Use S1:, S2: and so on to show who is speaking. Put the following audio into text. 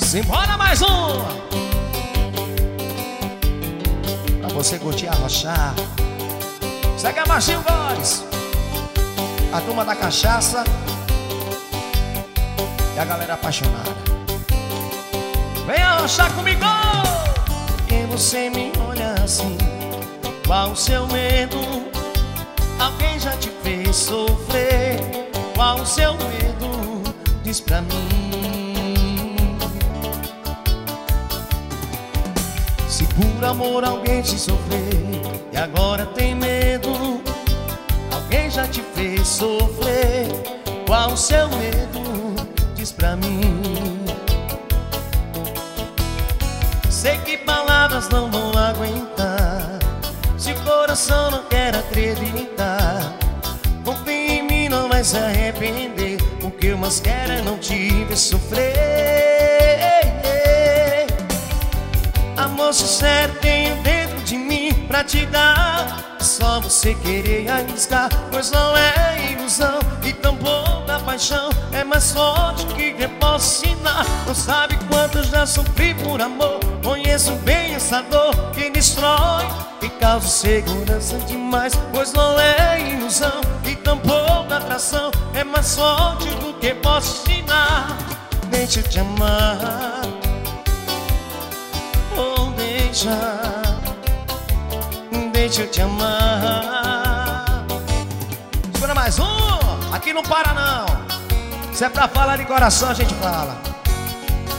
S1: Simbora mais um pra você curtir, arrochar. Segue a Marchinho Góes, a turma da cachaça e a galera apaixonada. Vem arrochar comigo. E você me olha assim, qual o seu medo? Alguém já te fez sofrer? Qual o seu medo? Diz pra mim. Se por amor alguém te sofrer e agora tem medo, alguém já te fez sofrer? Qual o seu medo? Diz pra mim. Sei que palavras não vão aguentar, se o coração não quer acreditar. Confia em mim, não vai se arrepender. O que eu mais quero é não te ver sofrer. Amor sincero tenho dentro de mim pra te dar. Só você querer arriscar, pois não é ilusão e tampouco a paixão é mais forte que eu posso ensinar. Não sabe quanto já sofri por amor. Conheço bem essa dor que destrói e causa segurança demais, pois não é ilusão e tampouco atração é mais forte do que posso ensinar. Deixa eu te amar, oh deixa eu te amar. Segura mais um, aqui não para não. Se é pra falar de coração a gente fala.